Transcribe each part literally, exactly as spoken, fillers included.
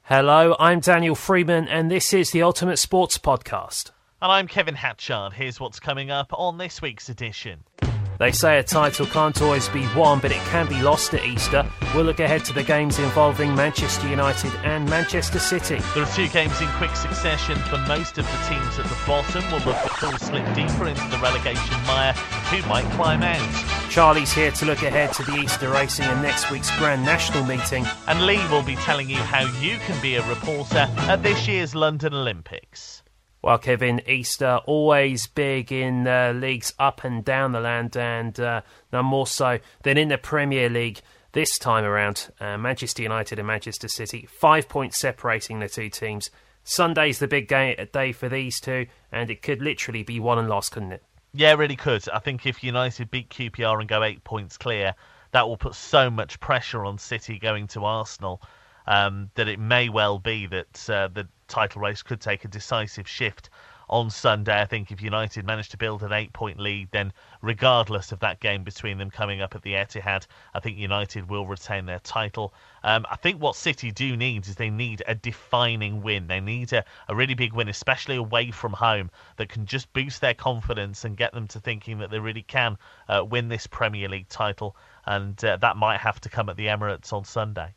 Hello, I'm Daniel Freeman, and this is the Ultimate Sports Podcast. And I'm Kevin Hatchard. Here's what's coming up on this week's edition. They say a title can't always be won, but it can be lost at Easter. We'll look ahead to the games involving Manchester United and Manchester City. There are two games in quick succession for most of the teams at the bottom. We'll look at who'll slip deeper into the relegation mire, who might climb out. Charlie's here to look ahead to the Easter racing and next week's Grand National meeting. And Lee will be telling you how you can be a reporter at this year's London Olympics. Well, Kevin, Easter always big in uh, leagues up and down the land, and uh, no more so than in the Premier League this time around. Uh, Manchester United and Manchester City, five points separating the two teams. Sunday's the big game, day for these two, and it could literally be won and lost, couldn't it? Yeah, it really could. I think if United beat Q P R and go eight points clear, that will put so much pressure on City going to Arsenal um, that it may well be that uh, the title race could take a decisive shift on Sunday. I think if United manage to build an eight-point lead, then regardless of that game between them coming up at the Etihad, I think United will retain their title. Um, I think what City do need is they need a defining win. They need a, a really big win, especially away from home, that can just boost their confidence and get them to thinking that they really can uh, win this Premier League title. And uh, that might have to come at the Emirates on Sunday.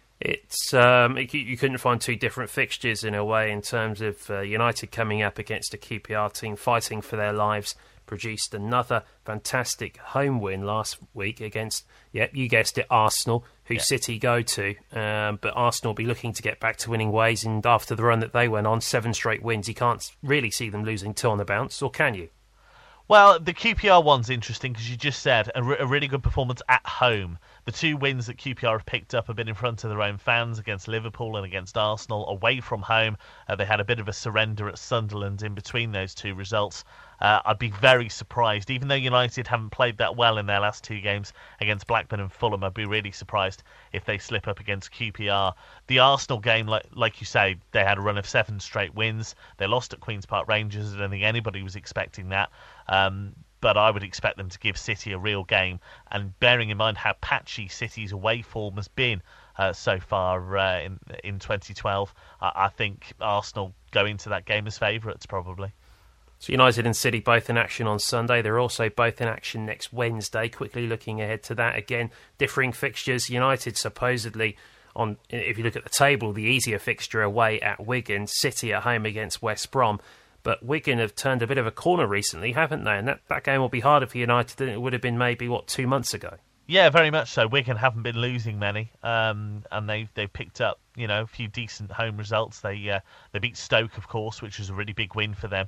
It's um, it, you couldn't find two different fixtures in a way in terms of uh, United coming up against a Q P R team fighting for their lives. Produced another fantastic home win last week against, yeah, you guessed it, Arsenal, who yeah. City go to. Um, but Arsenal will be looking to get back to winning ways, and after the run that they went on, seven straight wins, you can't really see them losing two on the bounce, or can you? Well, the Q P R one's interesting because you just said a, re- a really good performance at home. The two wins that Q P R have picked up have been in front of their own fans against Liverpool and against Arsenal. Away from home, uh, they had a bit of a surrender at Sunderland in between those two results. Uh, I'd be very surprised, even though United haven't played that well in their last two games against Blackburn and Fulham, I'd be really surprised if they slip up against Q P R. The Arsenal game, like, like you say, they had a run of seven straight wins. They lost at Queen's Park Rangers. I don't think anybody was expecting that. Um, but I would expect them to give City a real game. And bearing in mind how patchy City's away form has been uh, so far uh, in, in twenty twelve, I, I think Arsenal go into that game as favourites, probably. So United and City both in action on Sunday. They're also both in action next Wednesday. Quickly looking ahead to that, again, differing fixtures. United supposedly, on, if you look at the table, the easier fixture away at Wigan. City at home against West Brom. But Wigan have turned a bit of a corner recently, haven't they? And that, that game will be harder for United than it would have been maybe, what, two months ago? Yeah, very much so. Wigan haven't been losing many, um, and they've they've picked up, you know, a few decent home results. They uh, they beat Stoke, of course, which was a really big win for them.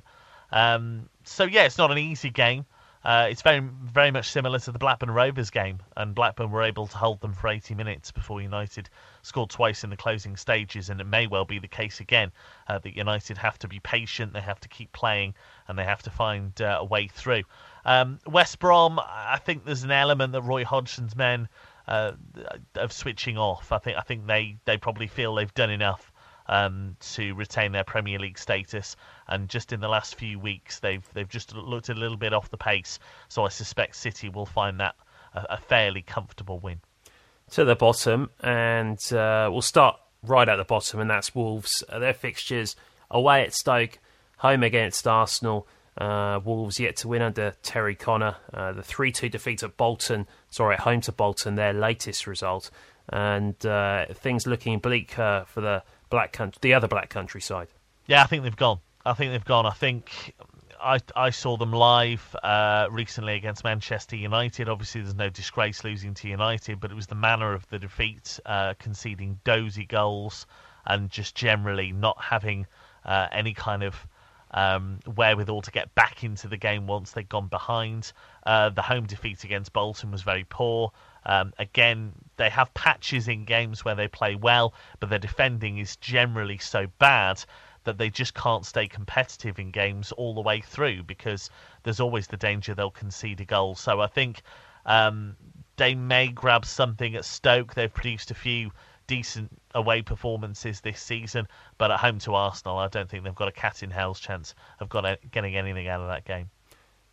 Um, so yeah, it's not an easy game. Uh, it's very very much similar to the Blackburn Rovers game, and Blackburn were able to hold them for eighty minutes before United scored twice in the closing stages, and it may well be the case again uh, that United have to be patient, they have to keep playing, and they have to find uh, a way through. Um, West Brom, I think there's an element that Roy Hodgson's men uh, of switching off. I think I think they, they probably feel they've done enough Um, to retain their Premier League status, and just in the last few weeks they've they've just looked a little bit off the pace, so I suspect City will find that a, a fairly comfortable win. To the bottom, and uh, we'll start right at the bottom, and that's Wolves. Uh, their fixtures away at Stoke, home against Arsenal. Uh, Wolves yet to win under Terry Connor. Uh, the three two defeat at Bolton, sorry, at home to Bolton, their latest result, and uh, things looking bleak uh, for the Black country, the other Black Country side. Yeah, I think they've gone. I think they've gone. I think I I saw them live uh, recently against Manchester United. Obviously, there's no disgrace losing to United, but it was the manner of the defeat, uh, conceding dozy goals and just generally not having uh, any kind of um, wherewithal to get back into the game once they'd gone behind. Uh, the home defeat against Bolton was very poor. Um, again, they have patches in games where they play well, but their defending is generally so bad that they just can't stay competitive in games all the way through, because there's always the danger they'll concede a goal. So I think um, they may grab something at Stoke. They've produced a few decent away performances this season, but at home to Arsenal, I don't think they've got a cat in hell's chance of got a, getting anything out of that game.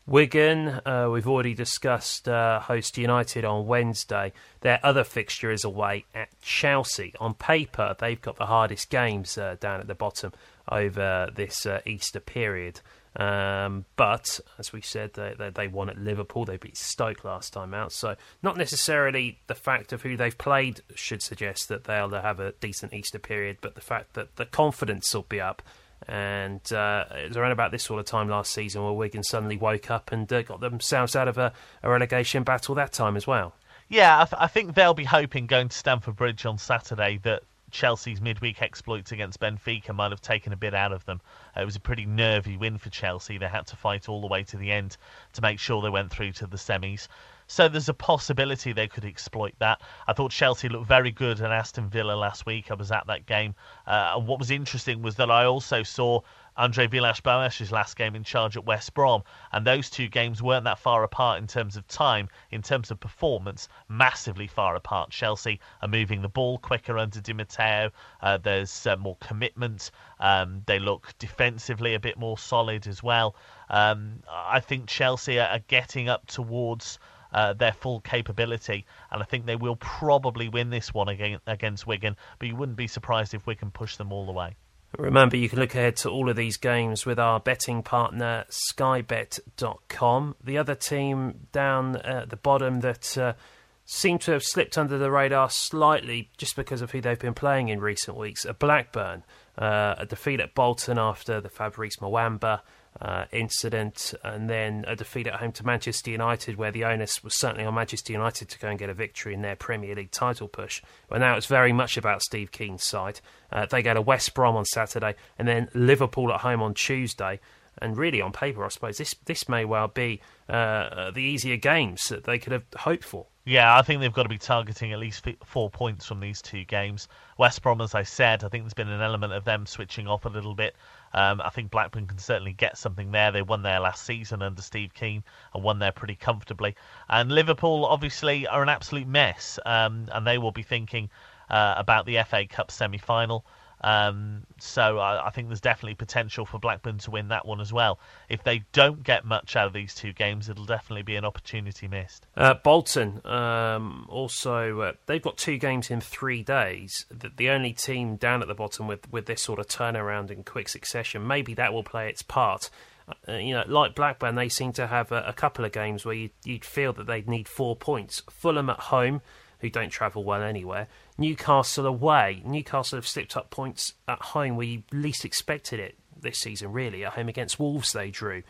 Wigan, uh, we've already discussed uh, host United on Wednesday. Their other fixture is away at Chelsea. On paper, they've got the hardest games uh, down at the bottom over this uh, Easter period. Um, but, as we said, they, they, they won at Liverpool. They beat Stoke last time out. So not necessarily the fact of who they've played should suggest that they'll have a decent Easter period, but the fact that the confidence will be up. And uh, it was around about this sort of time last season where Wigan suddenly woke up and uh, got themselves out of a, a relegation battle that time as well. Yeah, I, th- I think they'll be hoping going to Stamford Bridge on Saturday that Chelsea's midweek exploits against Benfica might have taken a bit out of them. Uh, it was a pretty nervy win for Chelsea. They had to fight all the way to the end to make sure they went through to the semis. So there's a possibility they could exploit that. I thought Chelsea looked very good at Aston Villa last week. I was at that game. Uh, and what was interesting was that I also saw Andre Villas-Boas's last game in charge at West Brom. And those two games weren't that far apart in terms of time, in terms of performance, massively far apart. Chelsea are moving the ball quicker under Di Matteo. Uh, there's uh, more commitment. Um, they look defensively a bit more solid as well. Um, I think Chelsea are, are getting up towards Uh, their full capability, and I think they will probably win this one against, against Wigan, but you wouldn't be surprised if Wigan push them all the way. Remember, you can look ahead to all of these games with our betting partner sky bet dot com. The other team down at the bottom that uh, seem to have slipped under the radar slightly just because of who they've been playing in recent weeks are Blackburn. Uh, a defeat at Bolton after the Fabrice Mwamba Uh, incident, and then a defeat at home to Manchester United, where the onus was certainly on Manchester United to go and get a victory in their Premier League title push. But now it's very much about Steve Kean's side. Uh, they go to West Brom on Saturday, and then Liverpool at home on Tuesday. And really, on paper, I suppose this this may well be uh, the easier games that they could have hoped for. Yeah, I think they've got to be targeting at least four points from these two games. West Brom, as I said, I think there's been an element of them switching off a little bit. Um, I think Blackburn can certainly get something there. They won there last season under Steve Kean and won there pretty comfortably. And Liverpool, obviously, are an absolute mess. Um, and they will be thinking uh, about the F A Cup semi-final. Um, so I, I think there's definitely potential for Blackburn to win that one as well. If they don't get much out of these two games, it'll definitely be an opportunity missed. Uh, Bolton, um, also, uh, they've got two games in three days. The, the only team down at the bottom with, with this sort of turnaround in quick succession. Maybe that will play its part. Uh, you know, like Blackburn, they seem to have a, a couple of games where you'd, you'd feel that they'd need four points. Fulham at home, who don't travel well anywhere. Newcastle away. Newcastle have slipped up points at home where you least expected it this season, really. At home against Wolves, they drew.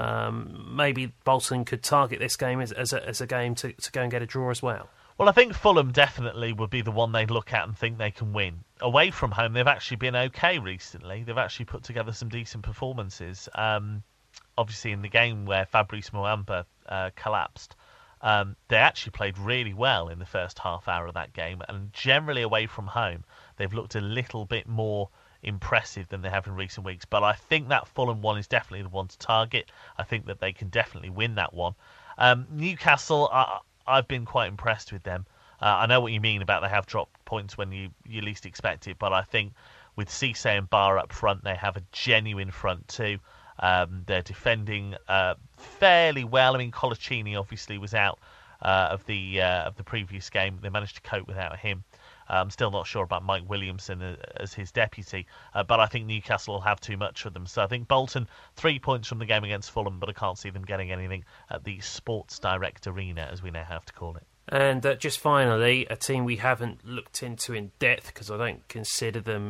Um, maybe Bolton could target this game as, as, a, as a game to, to go and get a draw as well. Well, I think Fulham definitely would be the one they'd look at and think they can win. Away from home, they've actually been okay recently. They've actually put together some decent performances. Um, obviously, in the game where Fabrice Mwamba uh, collapsed, Um, they actually played really well in the first half hour of that game, and generally away from home they've looked a little bit more impressive than they have in recent weeks. But I think that Fulham one is definitely the one to target. I think that they can definitely win that one. Um, Newcastle, I, I've been quite impressed with them. Uh, I know what you mean about they have dropped points when you, you least expect it, but I think with Cisse and Barr up front, they have a genuine front two. Um, they're defending uh, fairly well. I mean, Colaccini obviously was out uh, of the uh, of the previous game. They managed to cope without him. Uh, I'm still not sure about Mike Williamson as his deputy, uh, but I think Newcastle will have too much for them. So I think Bolton, three points from the game against Fulham, but I can't see them getting anything at the Sports Direct Arena, as we now have to call it. And uh, just finally, a team we haven't looked into in depth because I don't consider them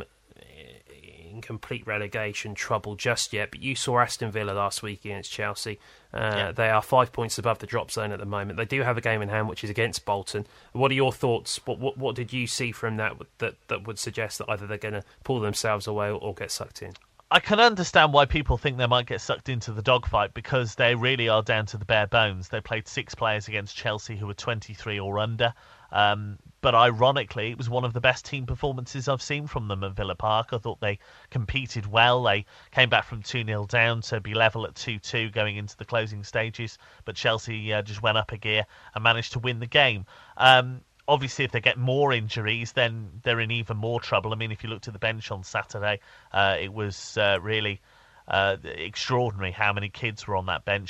in complete relegation trouble just yet, but you saw Aston Villa last week against Chelsea. Uh, yeah. They are five points above the drop zone at the moment. They do have a game in hand, which is against Bolton. What are your thoughts? What what, what did you see from that, that that would suggest that either they're going to pull themselves away or, or get sucked in? I can understand why people think they might get sucked into the dogfight, because they really are down to the bare bones. They played six players against Chelsea who were twenty-three or under. Um, but ironically, it was one of the best team performances I've seen from them at Villa Park. I thought they competed well. They came back from two nil down to be level at two two going into the closing stages. But Chelsea uh, just went up a gear and managed to win the game. Um, obviously, if they get more injuries, then they're in even more trouble. I mean, if you looked at the bench on Saturday, uh, it was uh, really uh, extraordinary how many kids were on that bench.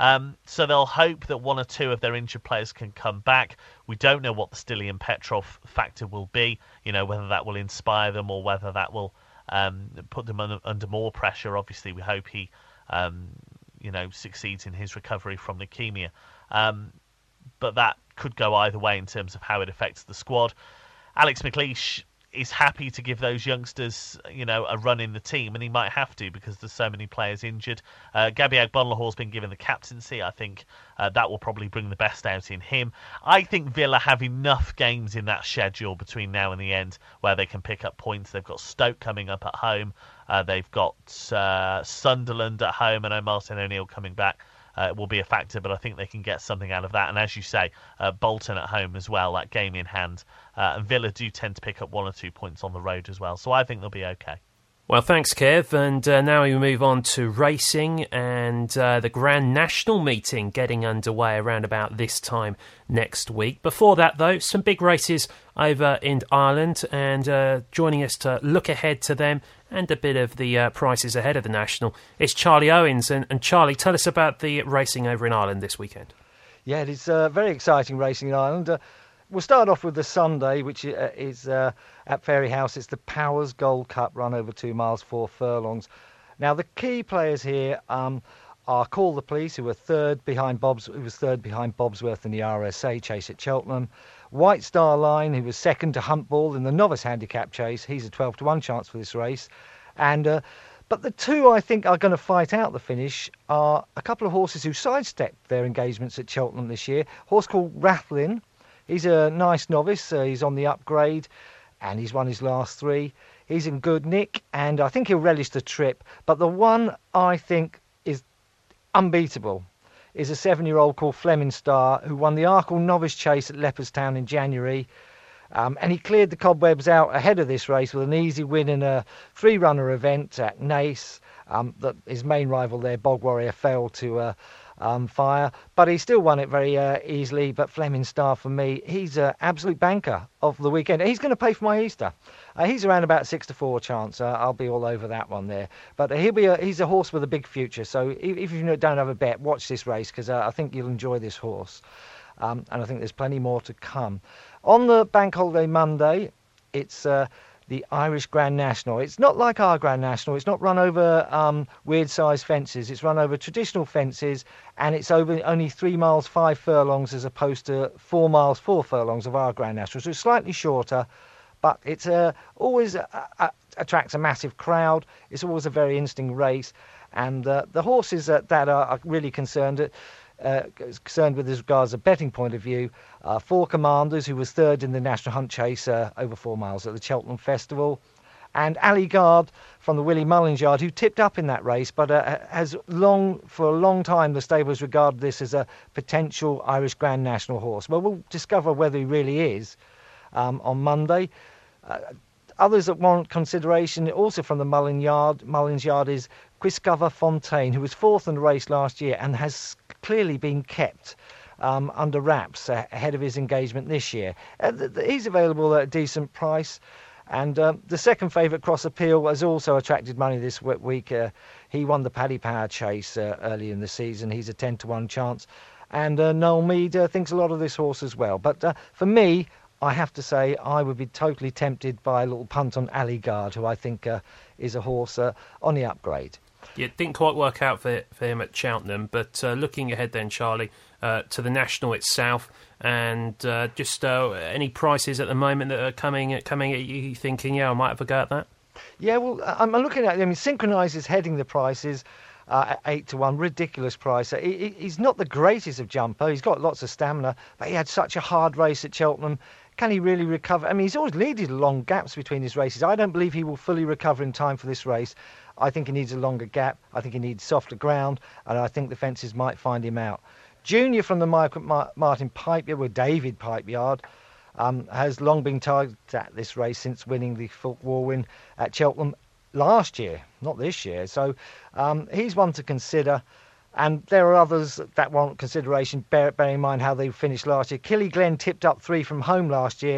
Um, so they'll hope that one or two of their injured players can come back. We don't know what the Stiliyan Petrov factor will be, you know, whether that will inspire them or whether that will um, put them under, under more pressure. Obviously, we hope he, um, you know, succeeds in his recovery from leukemia. Um, but that could go either way in terms of how it affects the squad. Alex McLeish is happy to give those youngsters, you know, a run in the team, and he might have to because there's so many players injured. Uh, Gabby Agbonlahore's been given the captaincy. I think uh, that will probably bring the best out in him. I think Villa have enough games in that schedule between now and the end where they can pick up points. They've got Stoke coming up at home. Uh, they've got uh, Sunderland at home. I know Martin O'Neill coming back Uh, will be a factor, but I think they can get something out of that. And as you say, uh, Bolton at home as well, that game in hand. Uh, and Villa do tend to pick up one or two points on the road as well. So I think they'll be okay. Well, thanks, Kev. And uh, now we move on to racing and uh, the Grand National meeting getting underway around about this time next week. Before that, though, some big races over in Ireland, and uh, joining us to look ahead to them and a bit of the uh, prices ahead of the National is Charlie Owens. And, and Charlie, tell us about the racing over in Ireland this weekend. Yeah, it is uh, very exciting racing in Ireland. Uh, we'll start off with the Sunday, which uh, is uh, at Fairyhouse. It's the Powers Gold Cup, run over two miles, four furlongs. Now, the key players here um, are Call the Police, who were third behind Bobs, who was third behind Bobsworth in the R S A chase at Cheltenham. White Star Line, who was second to Huntball in the novice handicap chase. He's a twelve to one chance for this race. And uh, but the two I think are going to fight out the finish are a couple of horses who sidestepped their engagements at Cheltenham this year. A horse called Rathlin. He's a nice novice. Uh, he's on the upgrade, and he's won his last three. He's in good nick, and I think he'll relish the trip. But the one I think is unbeatable is a seven-year-old called Fleming Star, who won the Arkle Novice Chase at Leopardstown in January. Um, and he cleared the cobwebs out ahead of this race with an easy win in a three-runner event at Naas. Um, that his main rival there, Bog Warrior, failed to uh, um, fire. But he still won it very uh, easily. But Fleming Star, for me, he's an absolute banker of the weekend. He's going to pay for my Easter. Uh, he's around about six to four chance. Uh, I'll be all over that one there. But he'll be a, he's a horse with a big future. So if, if you don't have a bet, watch this race, because uh, I think you'll enjoy this horse. Um, and I think there's plenty more to come. On the Bank Holiday Monday, it's uh, the Irish Grand National. It's not like our Grand National. It's not run over um, weird-sized fences. It's run over traditional fences, and it's over only three miles, five furlongs, as opposed to four miles, four furlongs of our Grand National. So it's slightly shorter, but it's uh, always uh, uh, attracts a massive crowd. It's always a very interesting race, and uh, the horses uh, that are, are really concerned at, Uh, concerned with as regards a betting point of view, uh, Four Commanders, who was third in the National Hunt Chase uh, over four miles at the Cheltenham Festival, and Ali Guard from the Willie Mullins Yard, who tipped up in that race, but uh, has long, for a long time, the stable has regarded this as a potential Irish Grand National horse. Well, we'll discover whether he really is um, on Monday. Uh, Others that want consideration, also from the Mullins Yard, Mullins Yard is Quiscover Fontaine, who was fourth in the race last year and has clearly been kept um, under wraps uh, ahead of his engagement this year. Uh, th- th- he's available at a decent price. And um, the second favourite, Cross Appeal, has also attracted money this week. Uh, he won the Paddy Power Chase uh, early in the season. He's a ten to one chance. And uh, Noel Mead uh, thinks a lot of this horse as well. But uh, for me, I have to say I would be totally tempted by a little punt on Ali Guard, who I think uh, is a horse uh, on the upgrade. Yeah, it didn't quite work out for, for him at Cheltenham, but uh, looking ahead then, Charlie, uh, to the National itself, and uh, just uh, any prices at the moment that are coming, coming at you thinking, yeah, I might have a go at that? Yeah, well, I'm looking at, I mean, Synchronise is heading the prices. Uh, at eight to one, ridiculous price. He, he's not the greatest of jumper. He's got lots of stamina, but he had such a hard race at Cheltenham. Can he really recover? I mean, he's always needed long gaps between his races. I don't believe he will fully recover in time for this race. I think he needs a longer gap. I think he needs softer ground, and I think the fences might find him out. Junior from the Martin Pipe Yard, with David Pipe Yard, um, has long been targeted at this race since winning the Fulk War win at Cheltenham last year, not this year. So um, he's one to consider. And there are others that want consideration, bear, bearing in mind how they finished last year. Killy Glen tipped up three from home last year,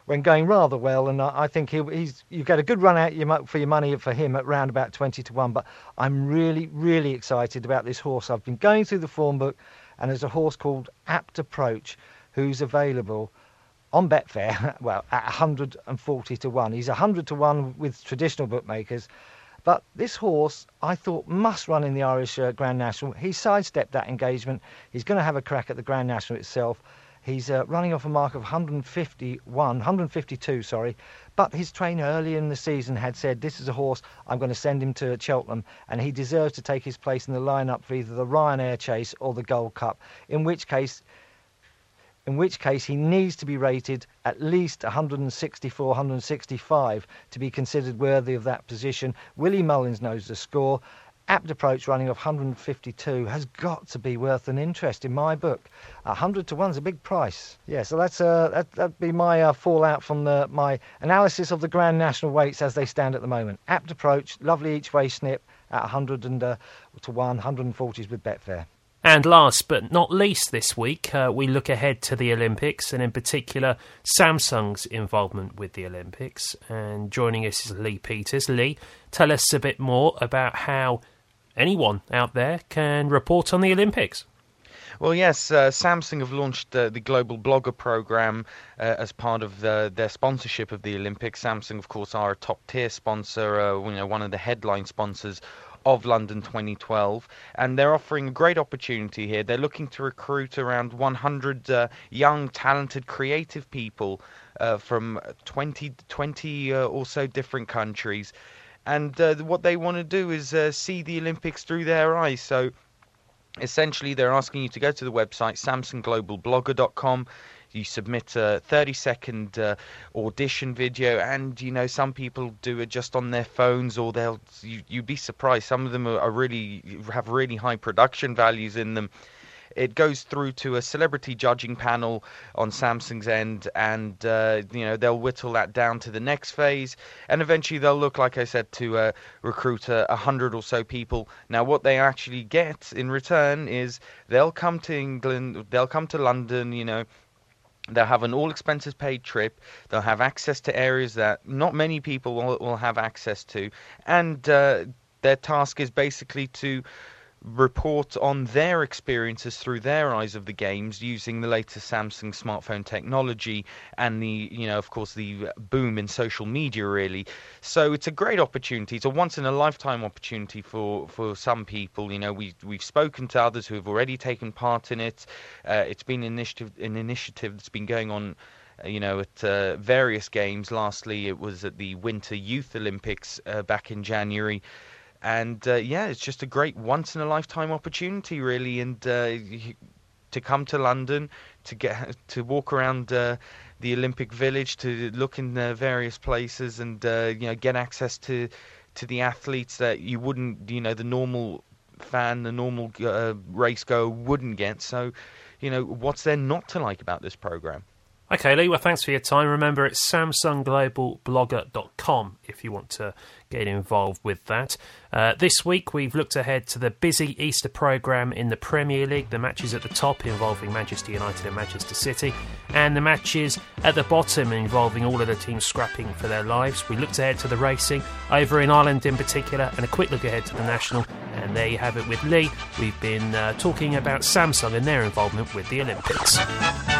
went going rather well, and I, I think he, he's you get a good run out your, mo- for your money for him at round about twenty to one. But I'm really, really excited about this horse. I've been going through the form book, and there's a horse called Apt Approach who's available on Betfair, well, at one hundred forty to one. He's one hundred to one with traditional bookmakers. But this horse, I thought, must run in the Irish uh, Grand National. He sidestepped that engagement. He's going to have a crack at the Grand National itself. He's uh, running off a mark of one hundred fifty-one, one hundred fifty-two, sorry. But his trainer early in the season had said, this is a horse, I'm going to send him to Cheltenham, and he deserves to take his place in the lineup for either the Ryanair Chase or the Gold Cup, in which case... in which case he needs to be rated at least one hundred sixty-four, one hundred sixty-five to be considered worthy of that position. Willie Mullins knows the score. Apt Approach running off one hundred fifty-two has got to be worth an interest in my book. one hundred to one is a big price. Yeah, so that's uh, that, that'd be my uh, fallout from the, my analysis of the Grand National weights as they stand at the moment. Apt Approach, lovely each-way snip at one hundred to one, one hundred forties with Betfair. And last but not least this week, uh, we look ahead to the Olympics, and in particular Samsung's involvement with the Olympics. And joining us is Lee Peters. Lee, tell us a bit more about how anyone out there can report on the Olympics. Well, yes, uh, Samsung have launched uh, the Global Blogger Program uh, as part of the, their sponsorship of the Olympics. Samsung, of course, are a top-tier sponsor, uh, you know, one of the headline sponsors of London twenty twelve, and they're offering a great opportunity here. They're looking to recruit around one hundred uh, young, talented, creative people uh, from twenty, twenty uh, or so different countries, and uh, what they want to do is uh, see the Olympics through their eyes. So essentially they're asking you to go to the website samsung global blogger dot com. You submit a thirty second uh, audition video, and you know some people do it just on their phones, or they'll you, you'd be surprised. Some of them are, are really have really high production values in them. It goes through to a celebrity judging panel on Samsung's end, and uh, you know they'll whittle that down to the next phase, and eventually they'll look, like I said, to uh, recruit a, a hundred or so people. Now, what they actually get in return is they'll come to England, they'll come to London, you know. They'll have an all-expenses-paid trip. They'll have access to areas that not many people will, will have access to. And uh, their task is basically to report on their experiences through their eyes of the games using the latest Samsung smartphone technology and the, you know, of course, the boom in social media, really. So it's a great opportunity. It's a once-in-a-lifetime opportunity for, for some people. You know, we, we've spoken to others who have already taken part in it. Uh, it's been an initiative, an initiative that's been going on you know, at uh, various games. Lastly, it was at the Winter Youth Olympics uh, back in January. And, uh, yeah, it's just a great once-in-a-lifetime opportunity, really, and uh, to come to London, to get to walk around uh, the Olympic Village, to look in uh, various places and, uh, you know, get access to, to the athletes that you wouldn't, you know, the normal fan, the normal uh, race goer wouldn't get. So, you know, what's there not to like about this program? Okay, Lee, well, thanks for your time. Remember, it's samsung global blogger dot com if you want to get involved with that. Uh, this week, we've looked ahead to the busy Easter programme in the Premier League, the matches at the top involving Manchester United and Manchester City, and the matches at the bottom involving all of the teams scrapping for their lives. We looked ahead to the racing over in Ireland in particular, and a quick look ahead to the National. And there you have it with Lee. We've been uh, talking about Samsung and their involvement with the Olympics.